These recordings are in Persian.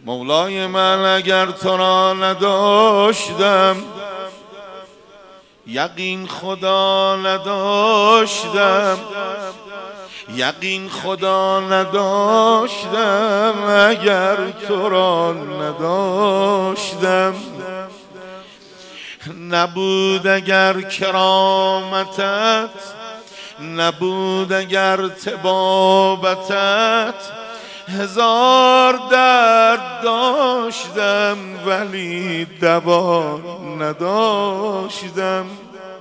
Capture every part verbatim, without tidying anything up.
مولای من اگر تو را نداشتم، یقین خدا نداشتم، یقین خدا نداشتم، اگر تو را نداشتم. نبود اگر کرامتت، نبود اگر طبابتت، هزار درد داشتم ولی دوا نداشتم.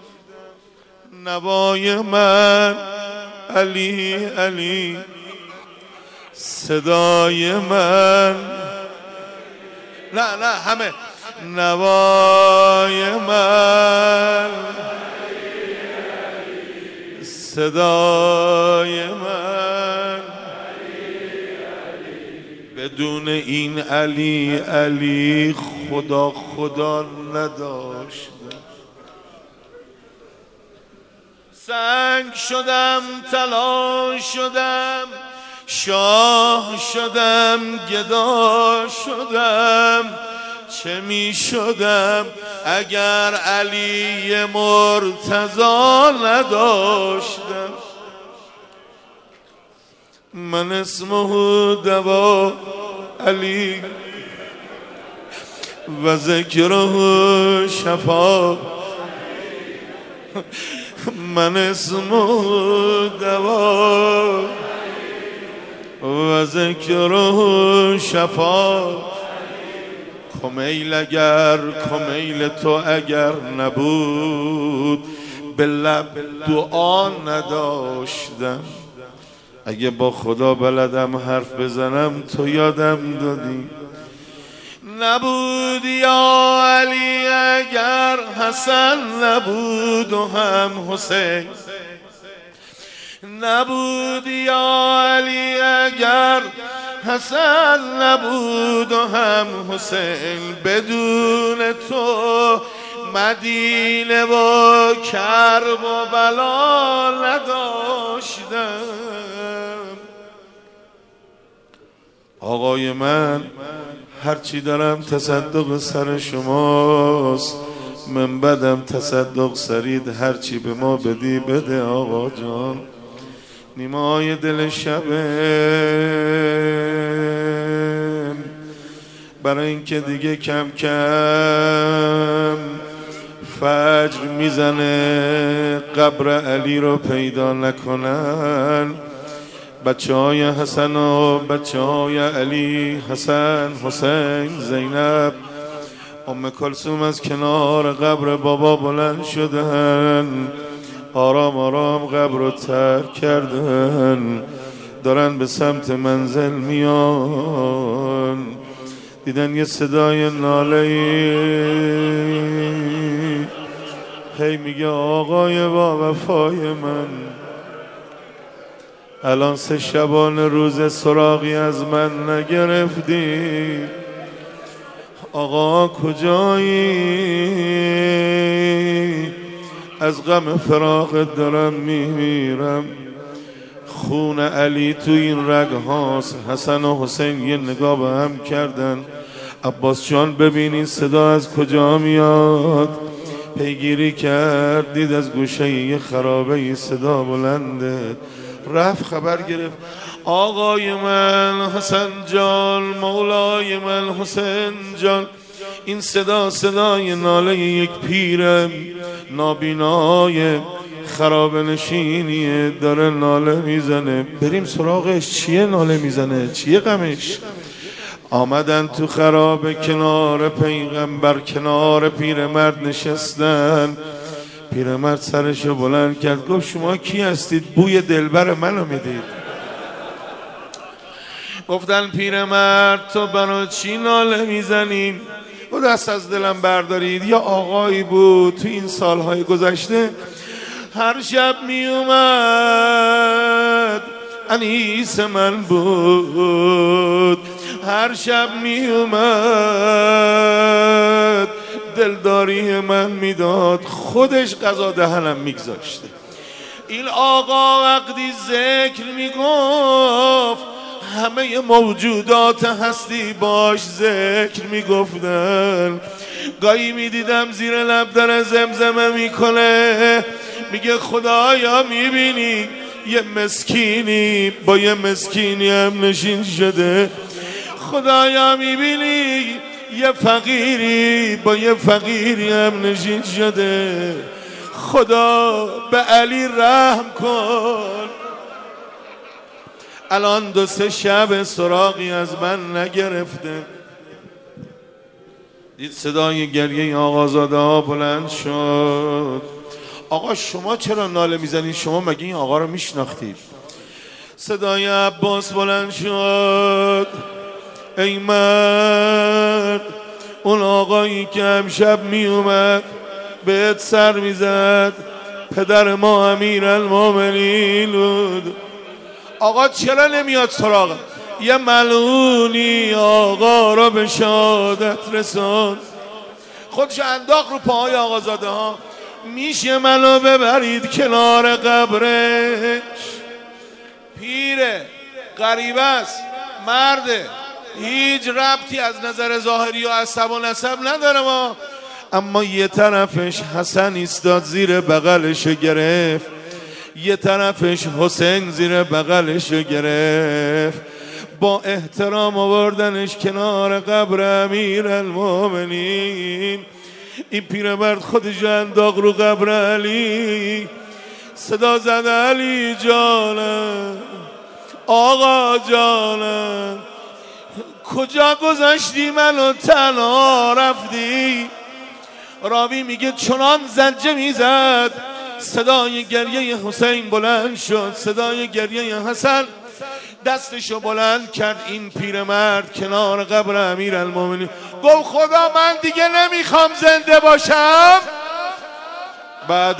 نوای من علی علی، صدای من، نه نه همه، نوای من، صدای من، بدون این علی علی خدا خدا نداشتم. سنگ شدم، طلا شدم، شاه شدم، گدا شدم، چه می شدم اگر علی مرتضی نداشتم. من اسمه دوا علی و ذکره شفا، من اسمه دوا و ذکره شفا. کمیل اگر کمیل تو اگر نبود، به لب دعا نداشتم. اگه با خدا بلدم حرف بزنم تو یادم دادی. نبود یا علی اگر حسن نبود و هم حسین، نبود یا علی اگر حسن نبود و هم حسین. بدون تو مدینه و کرب و بلا نداشتم. آقای من هرچی دارم تصدق سر شماست، من بدم تصدق سرید، هرچی به ما بدی بده آقا جان. نیمای دل شبه برای اینکه دیگه کم کم فجر میزنه قبر علی رو پیدا نکنن، بچه های حسن و بچه های علی، حسن، حسین، زینب، ام کلثوم از کنار قبر بابا بلند شدن، آرام آرام قبر رو ترک کردن، دارن به سمت منزل میان. دیدن یه صدای ناله‌ای هی میگه آقای با وفای من، الان سه شبان روز سراغی از من نگرفتی، آقا کجایی؟ از غم فراقت دارم میمیرم. خون علی تو این رگ هاست. حسن و حسین یه نگاه به هم کردن. عباس جان ببینین صدا از کجا میاد. پیگیری کرد، دید از گوشه یه خرابه صدا بلنده. رفت خبر گرفت، آقای من حسن جان، مولای من حسین جان، این صدا صدای ناله یک پیر نابینای خراب نشینیه، داره ناله میزنه. بریم سراغش، چیه ناله میزنه، چیه غمش؟ آمدن تو خراب کنار پیغمبر، کنار پیرمرد نشستن. پیرمرد سرشو بلند کرد، گفت شما کی هستید؟ بوی دلبر منو میدید. گفتن پیرمرد تو برای چی ناله میزنیم؟ و دست از دلم بردارید. یا آقایی بود تو این سالهای گذشته هر شب می اومد انیس من بود، هر شب می اومد دلداری من میداد، خودش غذا دهنم میگذاشته. این آقا وقتی ذکر میگفت همه موجودات هستی باش ذکر میگفتن. گاهی میدیدم زیر لب در زمزمه میکنه، میگه خدایا میبینی یه مسکینی با یه مسکینی هم نشین شده، خدایا میبینی یه فقیری با یه فقیری هم نشین شده، خدا به علی رحم کن. الان دو سه شب سراغی از من نگرفته. دید صدای گریه آقازاده ها بلند شد. آقا شما چرا ناله میزنید؟ شما مگه این آقا رو میشناختید؟ صدای عباس بلند شد. ای مرد، اون آقایی که امشب میومد بهت سر میزد پدر ما امیرالمومنین بود. آقا چرا نمیاد سراغ؟ یه ملعونی آقا را به شهادت رساند. خودش انداخت رو پاهای آقازاده ها. میشه منو ببرید کنار قبرش؟ پیره، غریبه است، مرده، هیچ ربطی از نظر ظاهری و عصب و نسب نداره ما. اما یه طرفش حسن ایستاد زیر بغلش گرفت، یه طرفش حسین زیر بغلش گرفت، با احترام آوردنش کنار قبر امیرالمومنین. این پیرمرد خودش انداخت رو قبر علی، صدا زد علی جانم، آقا جانم، کجا گذاشتی منو تنها رفتی؟ راوی میگه چنان زجه میزد صدای گریه حسین بلند شد، صدای گریه حسن. دستشو بلند کرد این پیرمرد کنار قبر امیرالمومنین، گفت خدا من دیگه نمیخوام زنده باشم. بعد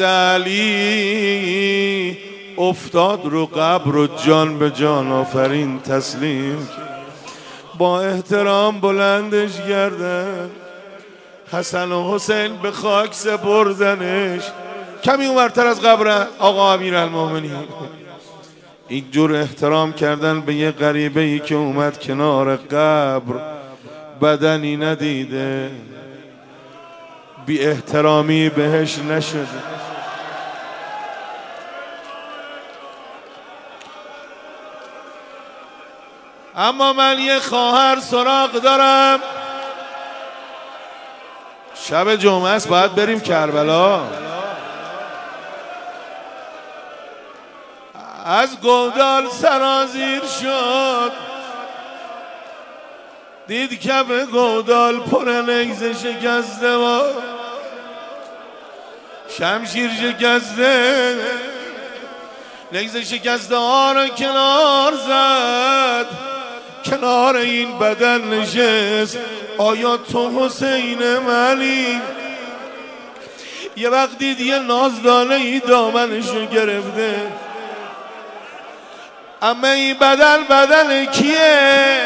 علی افتاد رو قبر و جان به جان آفرین تسلیم، با احترام بلندش گردن. حسن و حسین به خاک سپردنش، کمی اونورتر از قبر آقا امیرالمومنین. این جور احترام کردن به یه غریبه ای که اومد کنار قبر، بدنی ندیده، بی احترامی بهش نشده. اما من یه خواهر سراغ دارم. شب جمعه است، باید بریم کربلا. از گودال سرازیر شد، دید کف گودال پر نیزه شکسته و شمشیر شکسته، نیزه شکسته ها را کنار زد، کنار این بدن نشست. آیا تو حسین منی؟ یه وقت دید یه نازدانه ای دامنشو گرفته. اما این بدن بدن کیه؟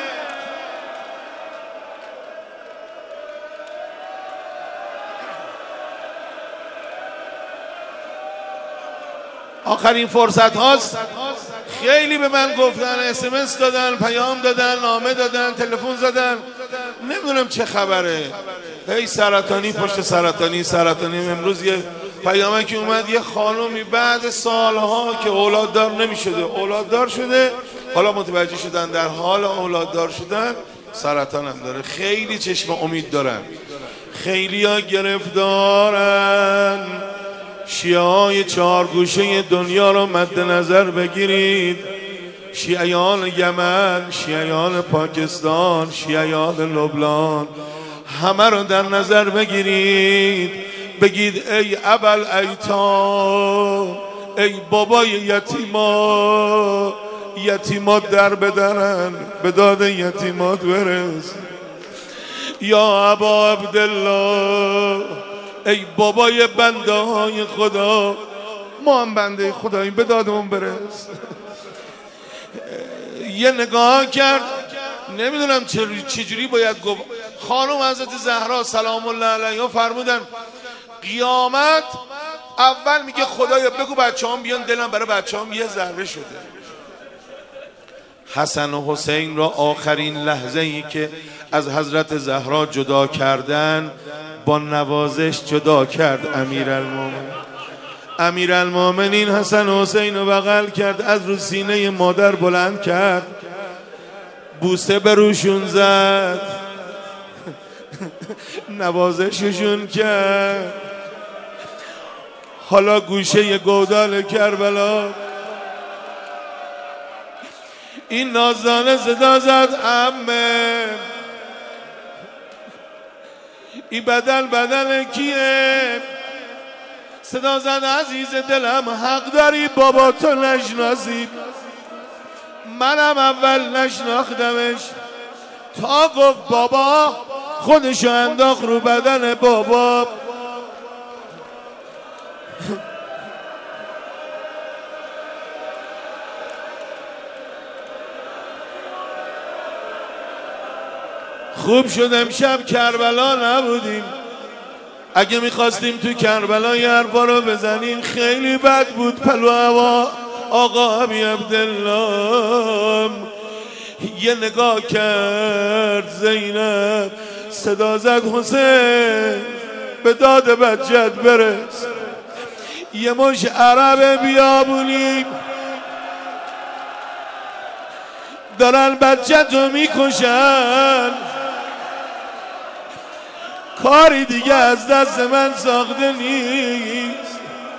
آخرین فرصت هاست. خیلی به من گفتن، اس ام اس دادن، پیام دادن، نامه دادن، تلفن زدن، نمیدونم چه خبره. هی سرطانی پشت سرطانی سرطانی. امروز یه پیامه که اومد، یه خانومی بعد سالها که اولاددار نمیشده اولاددار شده، حالا متوجه شدن در حال اولاددار شدن سرطان هم داره. خیلی چشم امید دارن، خیلی ها گرفتارن. شیعه های چهارگوشه دنیا رو مد نظر بگیرید، شیعیان یمن، شیعیان پاکستان، شیعیان لبنان، همه رو در نظر بگیرید. بگید ای ابل ایتام، ای بابای یتیما، یتیمات در بدرن، به داد یتیمات برس. یا ابا عبدالله، ای بابای بنده های خدا، ما هم بنده خداییم، به دادمون برس. یه نگاه کرد، نمیدونم چجوری باید گفت. خانم حضرت زهرا سلام الله علیها فرمودن قیامت اول میگه خدایا بگو بچه هم بیان، دلم برای بچه هم یه ذره شده. حسن و حسین را آخرین لحظه ای که از حضرت زهرا جدا کردن با نوازش جدا کرد امیرالمومنین. امیرالمومنین حسن و حسین رو بغل کرد، از رو سینه مادر بلند کرد، بوسه به روشون زد، نوازششون کرد. حالا گوشه گودال کربلا این نازدانه صدا زد عمه این بدل بدل کیه؟ صدا زد عزیز دلم حق داری بابا تو نشناسی، منم اول نشناختمش، تا گفت بابا خودشو انداخت رو بدن بابا. خوب شد امشب کربلا نبودیم، اگه میخواستیم تو کربلا یه حرفا رو بزنیم خیلی بد بود. پلو هوا آقا ابی عبدالله یه نگاه کرد زینب، صدا زد حسین به داد بچت برس. یه مش عرب بیابونی دارن بچتو میکشن، کاری دیگه از دست من ساخته نیست.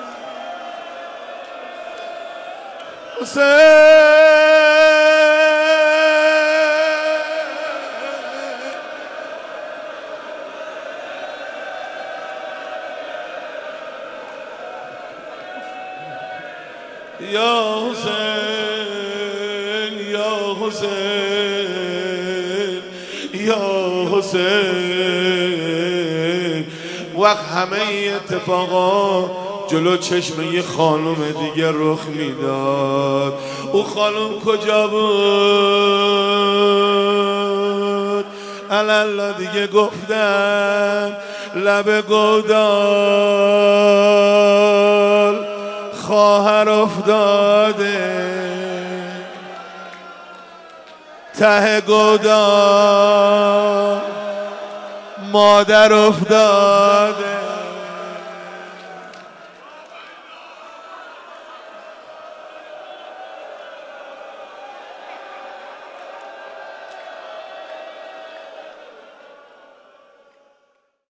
حسین یا حسین یا حسین یا حسین. وقت همه اتفاقا جلو چشم یه خانم دیگه رخ میداد. او خانم کجا بود؟ الله دیگه گفتم لب گودال خواهر افتاده، ته گودال مادر افتاده.